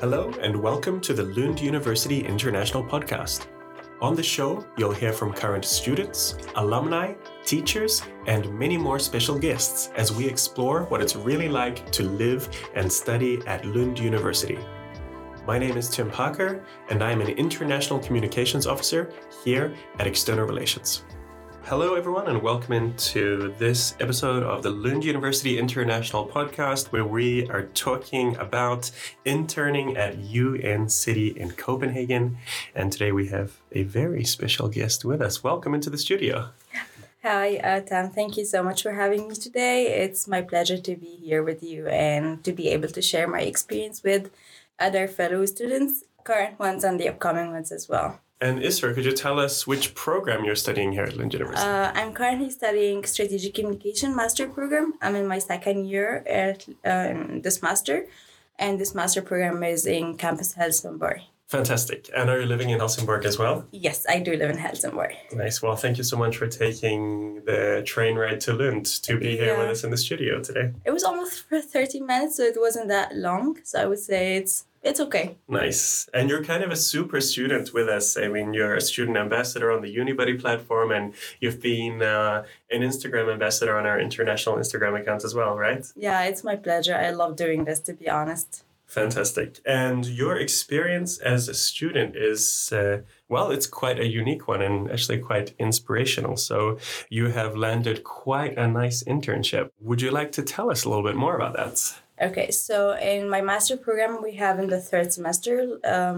Hello and welcome to the Lund University International Podcast. On the show, you'll hear from current students, alumni, teachers, and many more special guests as we explore what it's really like to live and study at Lund University. My name is Tim Parker, and I am an International Communications Officer here at External Relations. Hello, everyone, and welcome into this episode of the Lund University International Podcast, where we are talking about interning at UN City in Copenhagen. And today we have a very special guest with us. Welcome into the studio. Hi, Tam. Thank you so much for having me today. It's my pleasure to be here with you and to be able to share my experience with other fellow students, current ones and the upcoming ones as well. And Isra, could you tell us which program you're studying here at Lund University? I'm currently studying Strategic Communication Master Program. I'm in my second year at this master, and this master program is in Campus Helsingborg. Fantastic. And are you living in Helsingborg as well? Yes, I do live in Helsingborg. Nice. Well, thank you so much for taking the train ride to Lund to be here with us in the studio today. It was almost for 30 minutes, so it wasn't that long. So I would say it's okay. Nice. And you're kind of a super student with us. I mean, you're a student ambassador on the Unibuddy platform, and you've been an Instagram ambassador on our international Instagram account as well, right? Yeah, it's my pleasure. I love doing this, to be honest. Fantastic. And your experience as a student is, it's quite a unique one and actually quite inspirational. So you have landed quite a nice internship. Would you like to tell us a little bit more about that? Okay, so in my master program, we have in the third semester,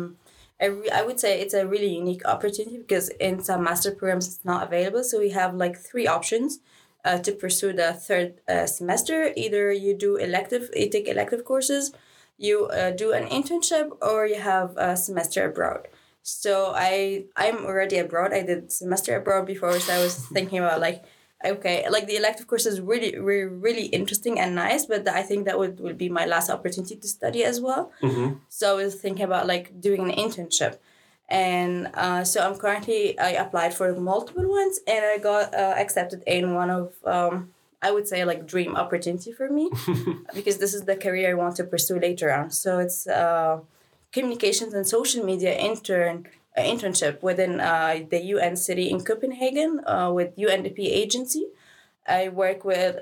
I would say it's a really unique opportunity because in some master programs it's not available. So we have like three options to pursue the third semester. Either you take elective courses, you do an internship, or you have a semester abroad. So I'm already abroad. I did semester abroad before, so I was thinking about the elective course is really, really, really interesting and nice, but I think that would be my last opportunity to study as well. Mm-hmm. So I was thinking about doing an internship. And so I applied for multiple ones, and I got accepted in one of, I would say dream opportunity for me because this is the career I want to pursue later on. So it's communications and social media internship within the UN City in Copenhagen with UNDP agency. I work with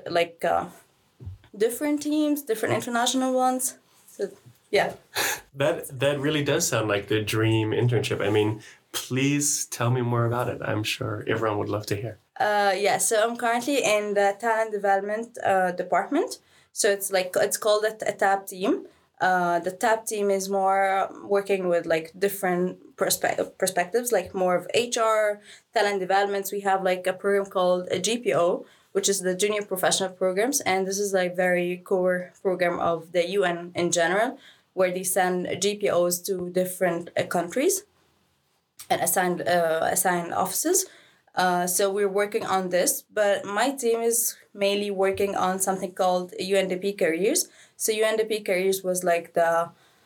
different teams, different international ones. So yeah. That really does sound like the dream internship. I mean, please tell me more about it. I'm sure everyone would love to hear. So I'm currently in the talent development department. So it's called a TAB team. The TAB team is more working with different perspectives, more of HR, talent developments. We have a program called a GPO, which is the Junior Professional Programs. And this is very core program of the UN in general, where they send GPOs to different countries and assign offices. So we're working on this, but my team is mainly working on something called UNDP Careers. So UNDP Careers was the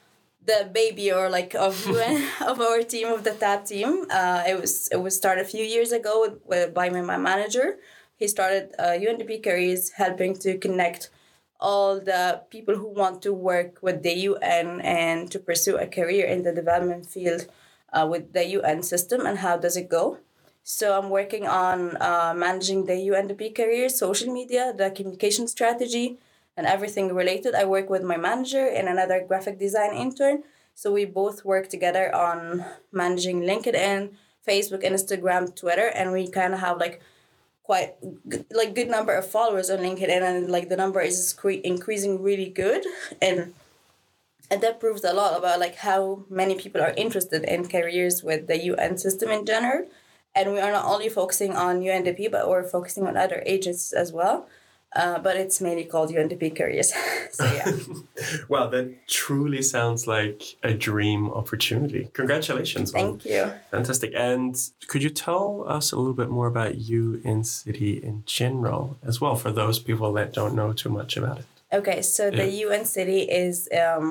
baby of UN of our team, of the TAB team. It was started a few years ago by my manager. He started UNDP Careers, helping to connect all the people who want to work with the UN and to pursue a career in the development field with the UN system and how does it go. So I'm working on managing the UNDP career, social media, the communication strategy, and everything related. I work with my manager and another graphic design intern. So we both work together on managing LinkedIn, Facebook, Instagram, Twitter, and we kind of have quite good number of followers on LinkedIn, and the number is increasing really good, and that proves a lot about how many people are interested in careers with the UN system in general. And we are not only focusing on UNDP, but we're focusing on other agencies as well. But it's mainly called UNDP Careers. So yeah. Wow, that truly sounds like a dream opportunity. Congratulations. Thank you. Fantastic. And could you tell us a little bit more about UN City in general as well, for those people that don't know too much about it? Okay, so the UN City is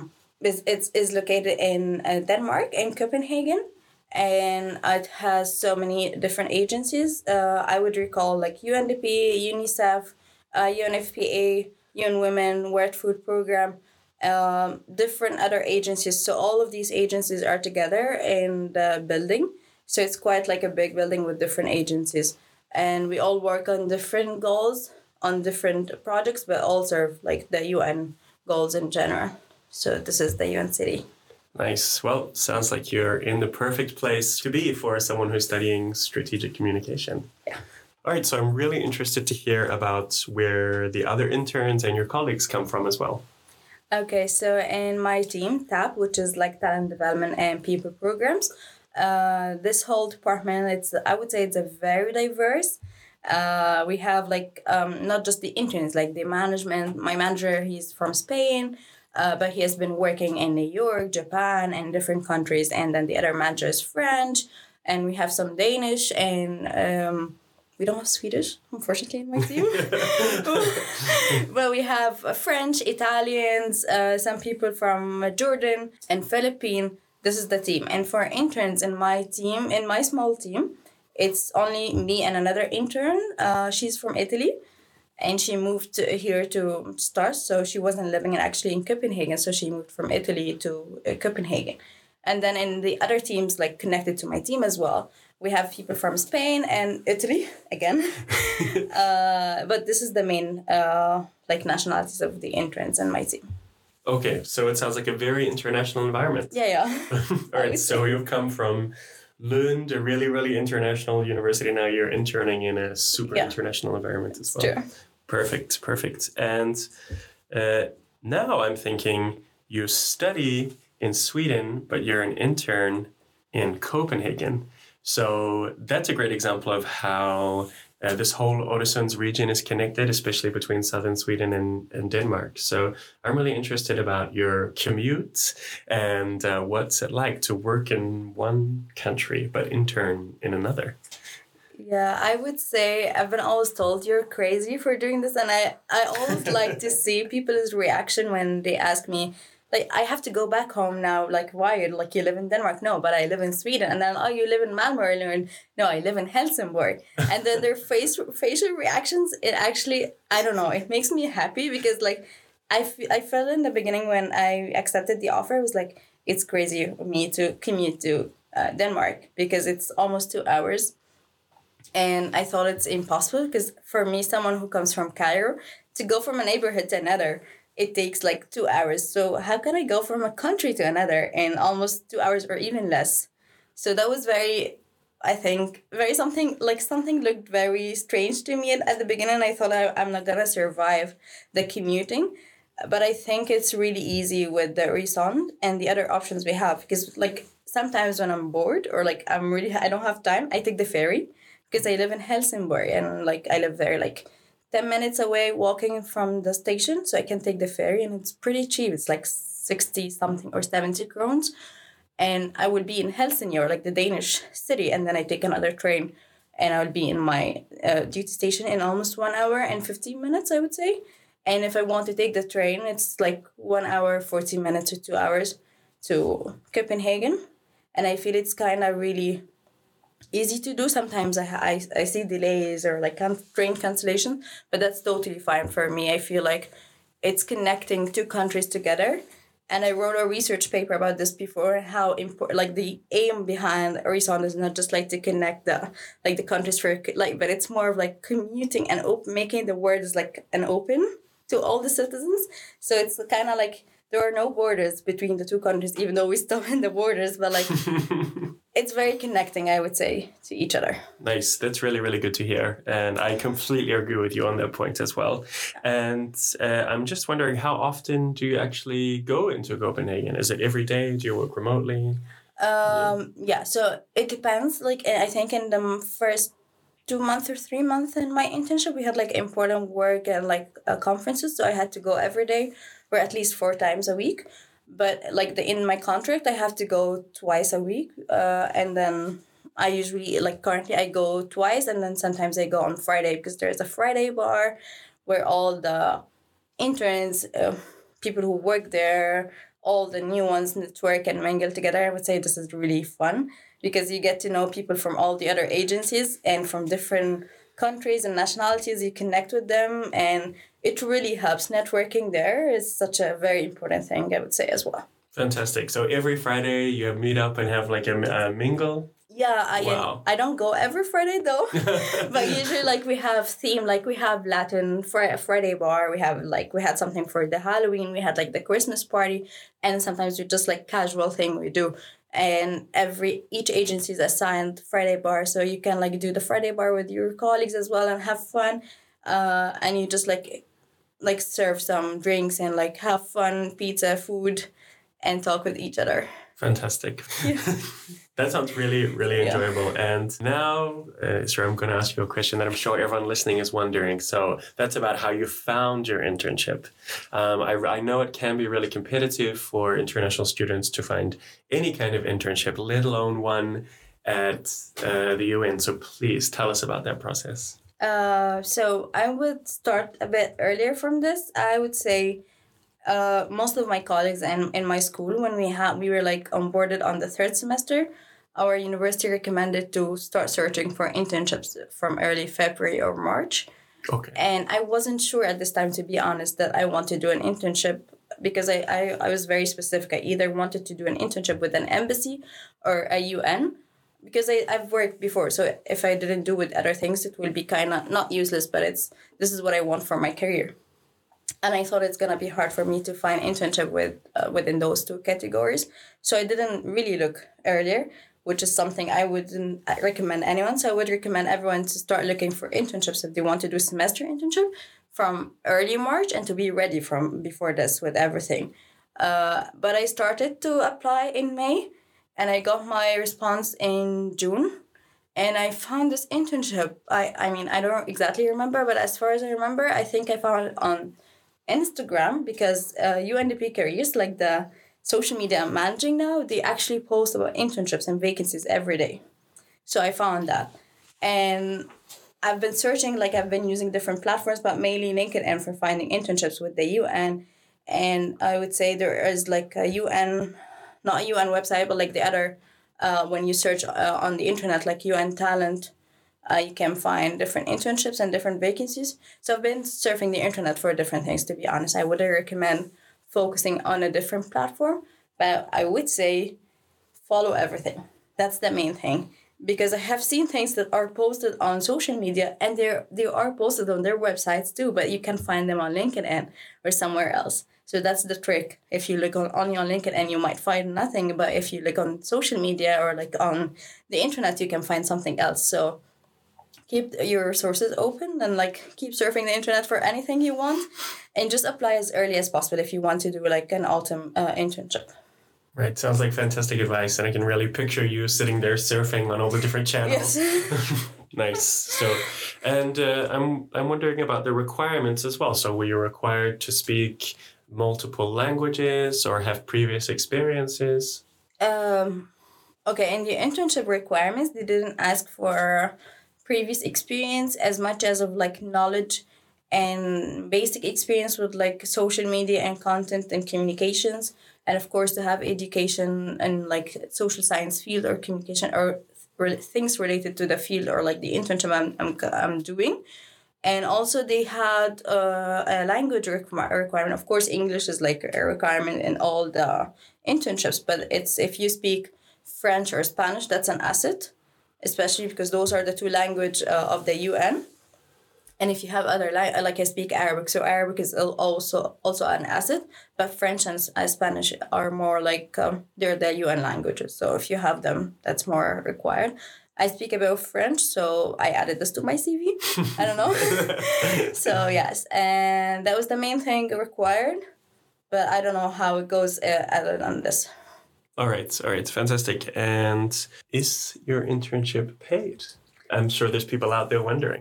located in Denmark, in Copenhagen. And it has so many different agencies. I would recall UNDP, UNICEF, UNFPA, UN Women, World Food Program, different other agencies. So all of these agencies are together in the building. So it's quite like a big building with different agencies. And we all work on different goals, on different projects, but all serve like the UN goals in general. So this is the UN city. Nice. Well, sounds like you're in the perfect place to be for someone who's studying strategic communication. Yeah. All right, so I'm really interested to hear about where the other interns and your colleagues come from as well. Okay, so in my team, TAP, which is like talent development and people programs, this whole department, I would say it's a very diverse. We have like not just the interns, like the management. My manager, he's from Spain, but he has been working in New York, Japan, and different countries. And then the other manager is French, and we have some Danish, and we don't have Swedish, unfortunately, in my team. But we have French, Italians, some people from Jordan and Philippines. This is the team. And for interns in my team, in my small team, it's only me and another intern. She's from Italy. And she moved here to start. So she wasn't living actually in Copenhagen. So she moved from Italy to Copenhagen. And then in the other teams, like connected to my team as well, we have people from Spain and Italy again. But this is the main like nationalities of the interns in my team. Okay, so it sounds like a very international environment. Yeah. All right, so you've come from Lund, a really, really international university. Now you're interning in a super international environment as well. True. Perfect. And now I'm thinking you study in Sweden, but you're an intern in Copenhagen. So that's a great example of how this whole Öresunds region is connected, especially between southern Sweden and Denmark. So I'm really interested about your commute and what's it like to work in one country but intern in another. Yeah, I would say I've been always told you're crazy for doing this. And I always like to see people's reaction when they ask me, like, I have to go back home now. Like, why? Like, you live in Denmark? No, but I live in Sweden. And then, oh, you live in Malmö? No, I live in Helsingborg. And then their facial reactions, it actually, I don't know, it makes me happy because, like, I felt in the beginning when I accepted the offer, it was like, it's crazy for me to commute to Denmark because it's almost 2 hours. And I thought it's impossible because for me, someone who comes from Cairo, to go from a neighborhood to another, it takes like 2 hours. So how can I go from a country to another in almost 2 hours or even less? So that was something looked very strange to me at the beginning. I thought I'm not going to survive the commuting. But I think it's really easy with the Öresund and the other options we have. Because like sometimes when I'm bored or like I don't have time, I take the ferry. Because I live in Helsingborg and like I live there like 10 minutes away walking from the station. So I can take the ferry and it's pretty cheap. It's like 60 something or 70 crowns. And I will be in Helsingør, like the Danish city. And then I take another train and I will be in my duty station in almost 1 hour and 15 minutes, I would say. And if I want to take the train, it's like 1 hour, 40 minutes or 2 hours to Copenhagen. And I feel it's kind of really easy to do. Sometimes I see delays or like train cancellation, but that's totally fine for me. I feel like it's connecting two countries together. And I wrote a research paper about this before, how important, like the aim behind Öresund is not just like to connect the countries for like, but it's more of like commuting and making the world like an open to all the citizens. So it's kind of like there are no borders between the two countries, even though we still in the borders, but like it's very connecting, I would say, to each other. Nice. That's really, really good to hear. And I completely agree with you on that point as well. And I'm just wondering, how often do you actually go into Copenhagen? Is it every day? Do you work remotely? Yeah, so it depends. Like, I think in the first 2 months or 3 months in my internship, we had like important work and like conferences. So I had to go every day or at least 4 times a week. But like in my contract, I have to go twice a week. And then I usually, like currently I go twice and then sometimes I go on Friday because there's a Friday bar where all the interns, people who work there, all the new ones network and mingle together. I would say this is really fun because you get to know people from all the other agencies and from different countries and nationalities. You connect with them, and it really helps. Networking there is such a very important thing, I would say, as well. Fantastic. So every Friday you meet up and have like a mingle? Yeah, Wow. I don't go every Friday though, but usually like we have theme, like we have Latin Friday bar. We had something for the Halloween. We had like the Christmas party, and sometimes we just like casual thing we do. And each agency is assigned Friday bar, so you can like do the Friday bar with your colleagues as well and have fun. And you just like serve some drinks and like have fun, pizza, food, and talk with each other. Fantastic. Yeah. That sounds really, really enjoyable. And now, Isra, I'm going to ask you a question that I'm sure everyone listening is wondering. So that's about how you found your internship. I know it can be really competitive for international students to find any kind of internship, let alone one at the UN. So please tell us about that process. So I would start a bit earlier from this. I would say most of my colleagues and in my school, when we were like onboarded on the third semester, our university recommended to start searching for internships from early February or March. Okay. And I wasn't sure at this time, to be honest, that I want to do an internship because I was very specific. I either wanted to do an internship with an embassy or a UN because I've worked before. So if I didn't do with other things, it will be kind of not useless, but this is what I want for my career. And I thought it's going to be hard for me to find internship within those two categories. So I didn't really look earlier, which is something I wouldn't recommend anyone. So I would recommend everyone to start looking for internships if they want to do semester internship from early March and to be ready from before this with everything. But I started to apply in May and I got my response in June. And I found this internship. I mean, I don't exactly remember, but as far as I remember, I think I found it on Instagram because UNDP Careers, like the social media I'm managing now, they actually post about internships and vacancies every day. So I found that. And I've been searching, like I've been using different platforms, but mainly LinkedIn for finding internships with the UN. And I would say there is like a UN, not a UN website, but like the other, when you search on the internet, like UN Talent, you can find different internships and different vacancies. So I've been surfing the internet for different things, to be honest. I wouldn't recommend focusing on a different platform, but I would say follow everything. That's the main thing. Because I have seen things that are posted on social media and they are posted on their websites too, but you can find them on LinkedIn or somewhere else. So that's the trick. If you look on your LinkedIn, you might find nothing, but if you look on social media or like on the internet, you can find something else. So keep your sources open and like keep surfing the internet for anything you want and just apply as early as possible if you want to do like an autumn internship. Right. Sounds like fantastic advice. And I can really picture you sitting there surfing on all the different channels. Yes. Nice. So, and I'm wondering about the requirements as well. So were you required to speak multiple languages or have previous experiences? Okay, in the internship requirements, they didn't ask for previous experience as much as of like knowledge and basic experience with like social media and content and communications, and of course to have education and like social science field or communication or things related to the field or like the internship I'm doing. And also they had a language requirement. Of course, English is like a requirement in all the internships, but it's if you speak French or Spanish, that's an asset, especially because those are the two language of the UN. And if you have other like I speak Arabic, so Arabic is also an asset, but French and Spanish are more like they're the UN languages. So if you have them, that's more required. I speak a bit of French, so I added this to my CV. I don't know. So yes, and that was the main thing required, but I don't know how it goes other than this. All right, fantastic. And is your internship paid? I'm sure there's people out there wondering.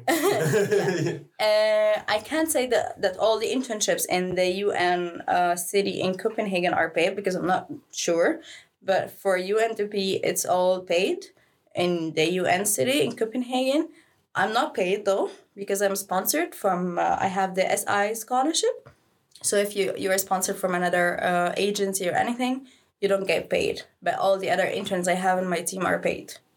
I can't say that all the internships in the UN city in Copenhagen are paid because I'm not sure. But for UNDP, it's all paid in the UN city in Copenhagen. I'm not paid though because I'm sponsored from, I have the SI scholarship. So if you are sponsored from another agency or anything, you don't get paid. But all the other interns I have in my team are paid.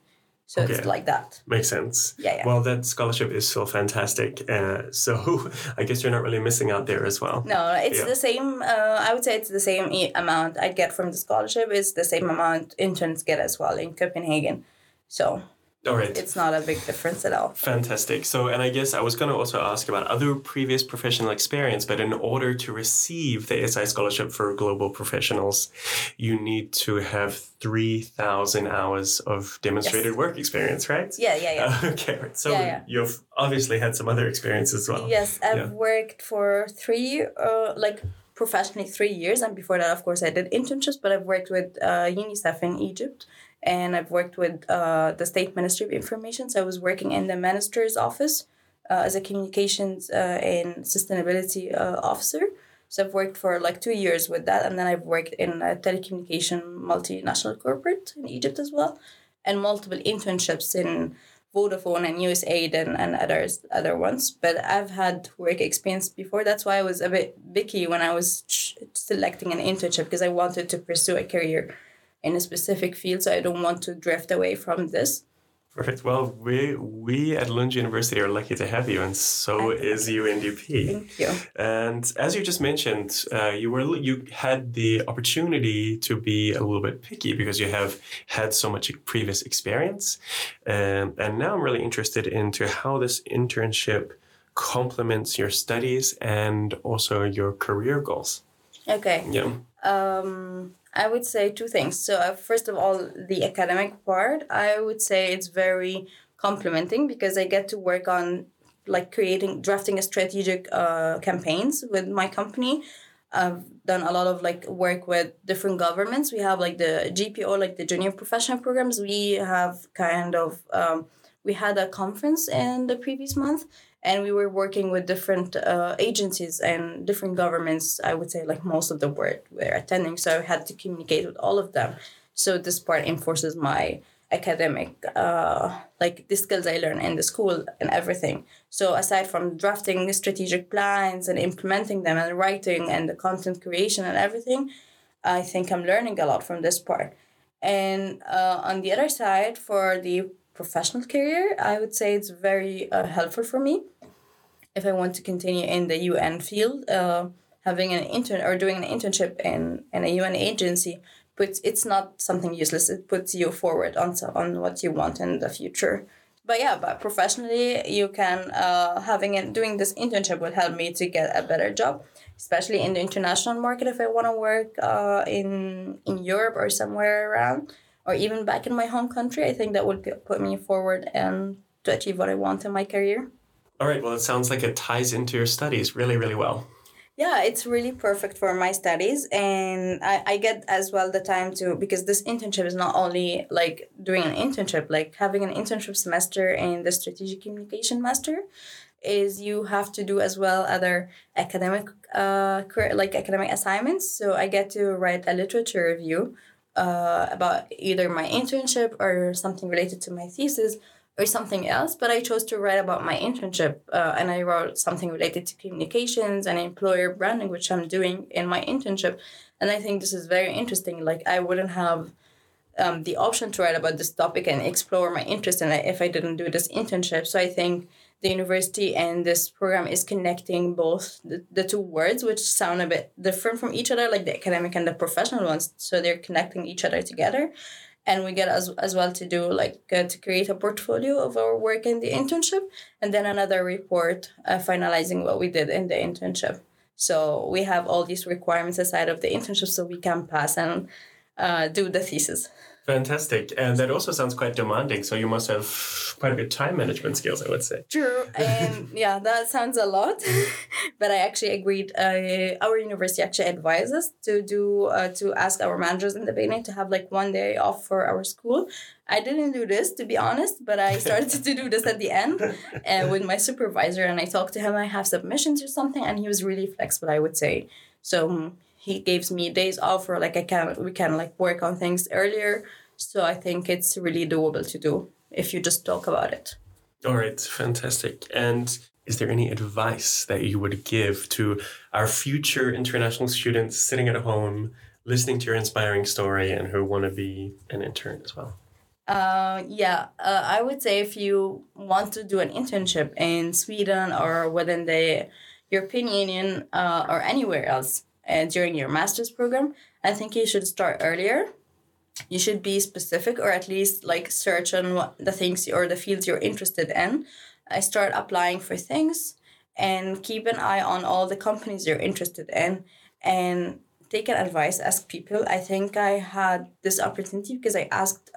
So it's like that. Makes sense. Yeah. Well, that scholarship is so fantastic. So I guess you're not really missing out there as well. No, it's the same. I would say it's the same amount I get from the scholarship. It's the same amount interns get as well in Copenhagen. So all right. It's not a big difference at all. Fantastic. So, and I guess I was going to also ask about other previous professional experience, but in order to receive the SI scholarship for global professionals, you need to have 3,000 hours of demonstrated work experience, right? Yeah. Okay. So you've obviously had some other experience as well. Yes, I've worked for professionally 3 years. And before that, of course, I did internships, but I've worked with UNICEF in Egypt. And I've worked with the State Ministry of Information. So I was working in the minister's office as a communications and sustainability officer. So I've worked for 2 years with that. And then I've worked in a telecommunication multinational corporate in Egypt as well. And multiple internships in Vodafone and USAID and other ones. But I've had work experience before. That's why I was a bit picky when I was selecting an internship, because I wanted to pursue a career in a specific field, so I don't want to drift away from this. Perfect. Well, we at Lund University are lucky to have you, and so is UNDP. Thank you. And as you just mentioned, you had the opportunity to be a little bit picky because you have had so much previous experience, and now I'm really interested into how this internship complements your studies and also your career goals. Okay. Yeah. I would say two things. So first of all, the academic part, I would say it's very complementing because I get to work on drafting a strategic campaigns with my company. I've done a lot of work with different governments. We have the GPO, the Junior Professional Programs. We have we had a conference in the previous month. And we were working with different agencies and different governments. I would say most of the world were attending. So I had to communicate with all of them. So this part enforces my academic, the skills I learned in the school and everything. So aside from drafting strategic plans and implementing them and writing and the content creation and everything, I think I'm learning a lot from this part. And on the other side, for the professional career, I would say it's very helpful for me if I want to continue in the UN field. Having an intern or doing an internship in a UN agency, but it's not something useless. It puts you forward on what you want in the future. But professionally, you can doing this internship will help me to get a better job, especially in the international market. If I want to work in Europe or somewhere around, or even back in my home country, I think that would put me forward and to achieve what I want in my career. All right. Well, it sounds like it ties into your studies really, really well. Yeah, it's really perfect for my studies. And I get as well the time to, because this internship is not only doing an internship, having an internship semester in the strategic communication master is you have to do as well other academic academic assignments. So I get to write a literature review about either my internship or something related to my thesis or something else. But I chose to write about my internship and I wrote something related to communications and employer branding, which I'm doing in my internship. And I think this is very interesting. I wouldn't have the option to write about this topic and explore my interest in it if I didn't do this internship. So I think the university and this program is connecting both the two words, which sound a bit different from each other, the academic and the professional ones. So they're connecting each other together. And we get as well to do to create a portfolio of our work in the internship, and then another report finalizing what we did in the internship. So we have all these requirements aside of the internship so we can pass and do the thesis. Fantastic. And that also sounds quite demanding. So you must have quite a good time management skills, I would say. True. And yeah, that sounds a lot. But I actually agreed. Our university actually advised us to ask our managers in the beginning to have 1 day off for our school. I didn't do this, to be honest, but I started to do this at the end with my supervisor. And I talked to him. I have submissions or something. And he was really flexible, I would say. So he gives me days off, or we can work on things earlier. So I think it's really doable to do if you just talk about it. All right, fantastic. And is there any advice that you would give to our future international students sitting at home, listening to your inspiring story and who want to be an intern as well? I would say if you want to do an internship in Sweden or within the European Union or anywhere else during your master's program, I think you should start earlier. You should be specific, or at least like search on what the things or the fields you're interested in. I start applying for things and keep an eye on all the companies you're interested in and take an advice, ask people. I think I had this opportunity because I asked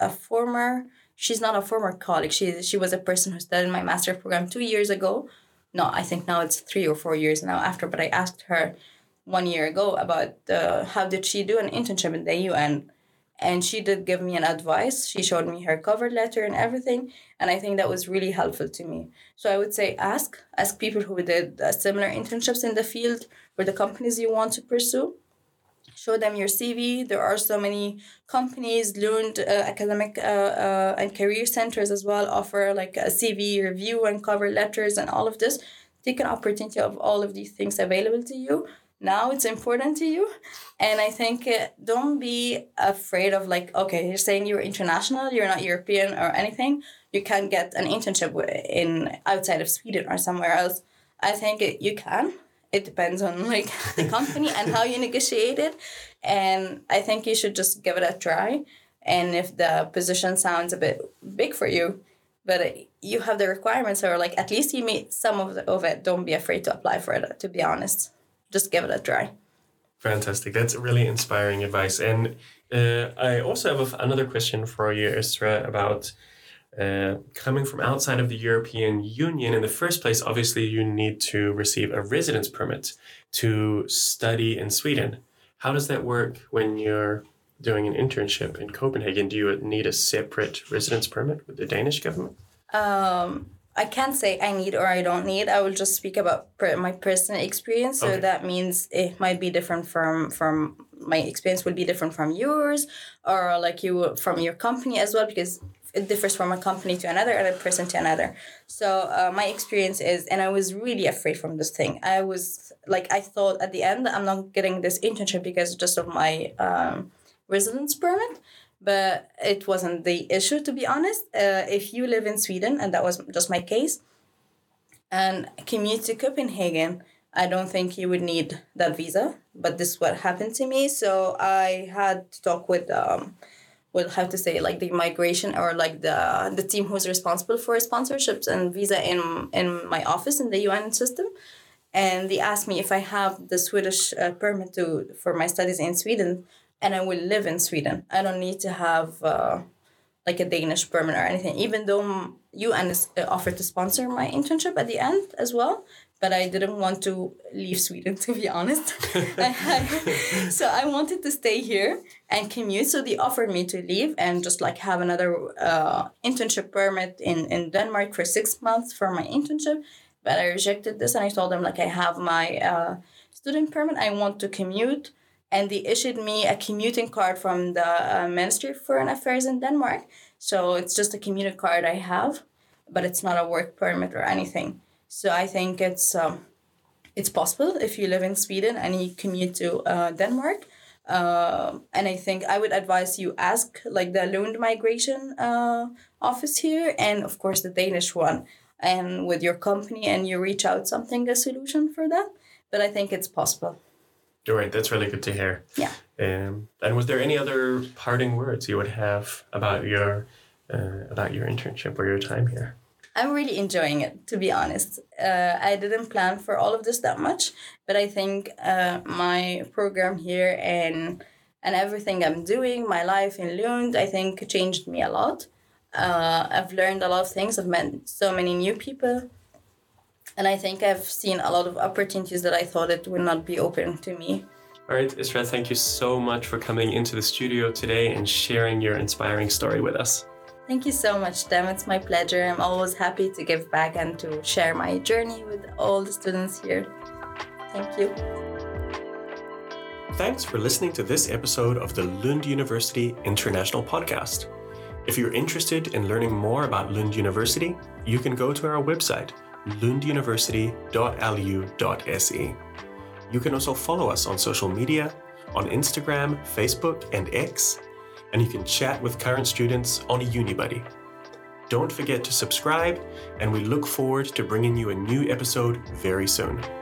she's not a former colleague, she was a person who studied my master program 2 years ago. No, I think now it's 3 or 4 years now after, but I asked her 1 year ago about how did she do an internship in the UN. And she did give me an advice. She showed me her cover letter and everything. And I think that was really helpful to me. So I would say ask people who did similar internships in the field or the companies you want to pursue. Show them your CV. There are so many companies, Lund academic and career centers as well offer like a CV review and cover letters and all of this. Take an opportunity of all of these things available to you. Now it's important to you. And I think don't be afraid of like, okay, you're saying you're international, you're not European or anything. You can't get an internship in outside of Sweden or somewhere else. I think you can. It depends on like the company and how you negotiate it. And I think you should just give it a try. And if the position sounds a bit big for you, but you have the requirements or like at least you meet some of it, don't be afraid to apply for it, to be honest. Just give it a try. Fantastic. That's really inspiring advice. And I also have another question for you, Isra, about coming from outside of the European Union. In the first place, obviously, you need to receive a residence permit to study in Sweden. How does that work when you're doing an internship in Copenhagen? Do you need a separate residence permit with the Danish government? I can't say I need or I don't need. I will just speak about my personal experience. So okay. That means it might be different from my experience will be different from yours or like you from your company as well, because it differs from a company to another and a person to another. So my experience is, and I was really afraid from this thing. I was like, I thought at the end, I'm not getting this internship because just of my residence permit. But it wasn't the issue, to be honest. If you live in Sweden, and that was just my case, and commute to Copenhagen, I don't think you would need that visa. But this is what happened to me. So I had to talk with how to say, like the migration or like the team who's responsible for sponsorships and visa in my office in the UN system. And they asked me if I have the Swedish permit for my studies in Sweden. And I will live in Sweden. I don't need to have like a Danish permit or anything, even though UN offered to sponsor my internship at the end as well. But I didn't want to leave Sweden, to be honest. So I wanted to stay here and commute. So they offered me to leave and just like have another internship permit in Denmark for 6 months for my internship. But I rejected this and I told them like I have my student permit. I want to commute. And they issued me a commuting card from the Ministry of Foreign Affairs in Denmark. So it's just a commuting card I have, but it's not a work permit or anything. So I think it's possible if you live in Sweden and you commute to Denmark. And I think I would advise you ask like the Lund migration office here and of course the Danish one. And with your company and you reach out a solution for that. But I think it's possible. All right, that's really good to hear. Yeah. And was there any other parting words you would have about your internship or your time here? I'm really enjoying it, to be honest. I didn't plan for all of this that much, but I think my program here and everything I'm doing, my life in Lund, I think changed me a lot. I've learned a lot of things. I've met so many new people. And I think I've seen a lot of opportunities that I thought it would not be open to me. All right, Isra, thank you so much for coming into the studio today and sharing your inspiring story with us. Thank you so much, Dem. It's my pleasure. I'm always happy to give back and to share my journey with all the students here. Thank you. Thanks for listening to this episode of the Lund University International Podcast. If you're interested in learning more about Lund University, you can go to our website, lunduniversity.lu.se. You can also follow us on social media, on Instagram, Facebook, and X. and you can chat with current students on UniBuddy. Don't forget to subscribe, and we look forward to bringing you a new episode very soon.